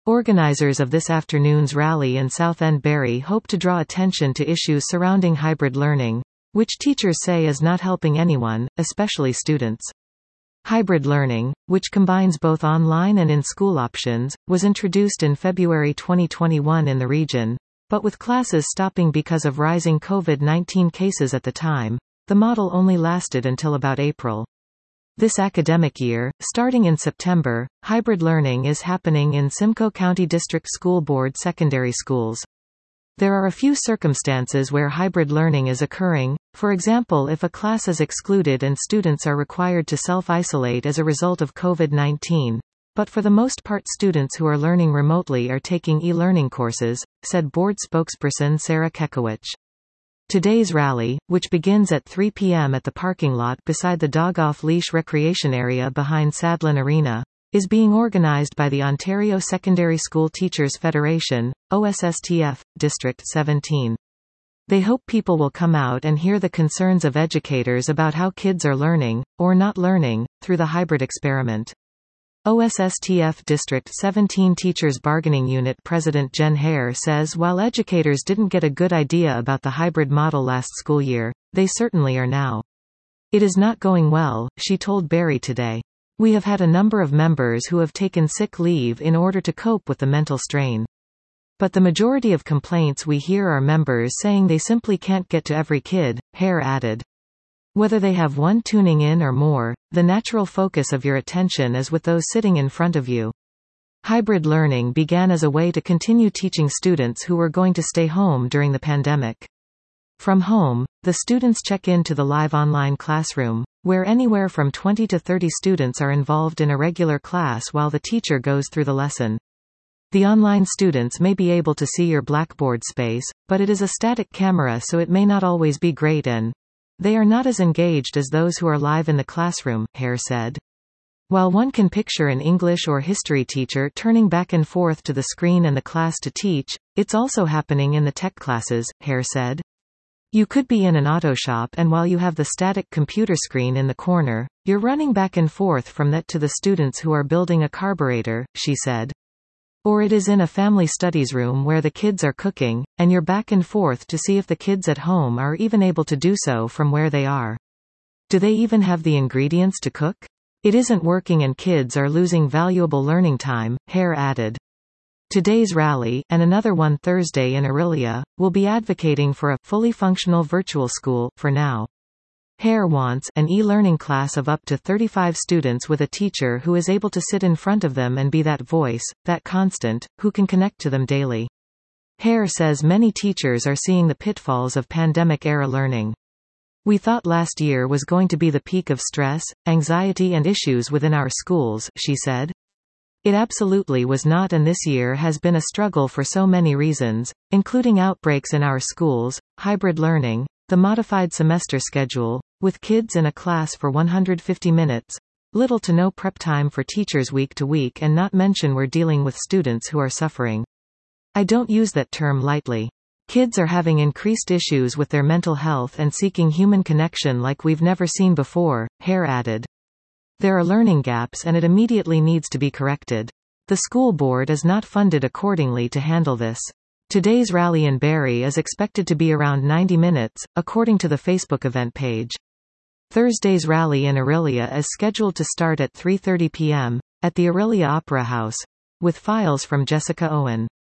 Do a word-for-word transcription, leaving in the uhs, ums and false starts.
Organizers of this afternoon's rally in Southend Bury hope to draw attention to issues surrounding hybrid learning, which teachers say is not helping anyone, especially students. Hybrid learning, which combines both online and in-school options, was introduced in February twenty twenty-one in the region, but with classes stopping because of rising COVID nineteen cases at the time, the model only lasted until about April. This academic year, starting in September, hybrid learning is happening in Simcoe County District School Board secondary schools. There are a few circumstances where hybrid learning is occurring, for example if a class is excluded and students are required to self-isolate as a result of COVID nineteen, but for the most part students who are learning remotely are taking e-learning courses, said board spokesperson Sarah Kekowicz. Today's rally, which begins at three p m at the parking lot beside the Dog Off Leash recreation area behind Sadlon Arena, is being organized by the Ontario Secondary School Teachers Federation, O S S T F, District seventeen. They hope people will come out and hear the concerns of educators about how kids are learning, or not learning, through the hybrid experiment. O S S T F District seventeen Teachers Bargaining Unit President Jen Hare says while educators didn't get a good idea about the hybrid model last school year, they certainly are now. It is not going well, she told Barry Today. We have had a number of members who have taken sick leave in order to cope with the mental strain. But the majority of complaints we hear are members saying they simply can't get to every kid, Hare added. Whether they have one tuning in or more, the natural focus of your attention is with those sitting in front of you. Hybrid learning began as a way to continue teaching students who were going to stay home during the pandemic. From home, the students check into the live online classroom, where anywhere from twenty to thirty students are involved in a regular class while the teacher goes through the lesson. The online students may be able to see your Blackboard space, but it is a static camera so it may not always be great and they are not as engaged as those who are live in the classroom, Hare said. While one can picture an English or history teacher turning back and forth to the screen and the class to teach, it's also happening in the tech classes, Hare said. You could be in an auto shop and while you have the static computer screen in the corner, you're running back and forth from that to the students who are building a carburetor, she said. Or it is in a family studies room where the kids are cooking, and you're back and forth to see if the kids at home are even able to do so from where they are. Do they even have the ingredients to cook? It isn't working and kids are losing valuable learning time, Hare added. Today's rally, and another one Thursday in Orillia, will be advocating for a fully functional virtual school, for now. Hare wants an e-learning class of up to thirty-five students with a teacher who is able to sit in front of them and be that voice, that constant, who can connect to them daily. Hare says many teachers are seeing the pitfalls of pandemic-era learning. We thought last year was going to be the peak of stress, anxiety and issues within our schools, she said. It absolutely was not, and this year has been a struggle for so many reasons, including outbreaks in our schools, hybrid learning, the modified semester schedule, with kids in a class for one hundred fifty minutes, little to no prep time for teachers week to week, and not mention we're dealing with students who are suffering. I don't use that term lightly. Kids are having increased issues with their mental health and seeking human connection like we've never seen before, Hare added. There are learning gaps and it immediately needs to be corrected. The school board is not funded accordingly to handle this. Today's rally in Barry is expected to be around ninety minutes, according to the Facebook event page. Thursday's rally in Orillia is scheduled to start at three thirty p m, at the Orillia Opera House, with files from Jessica Owen.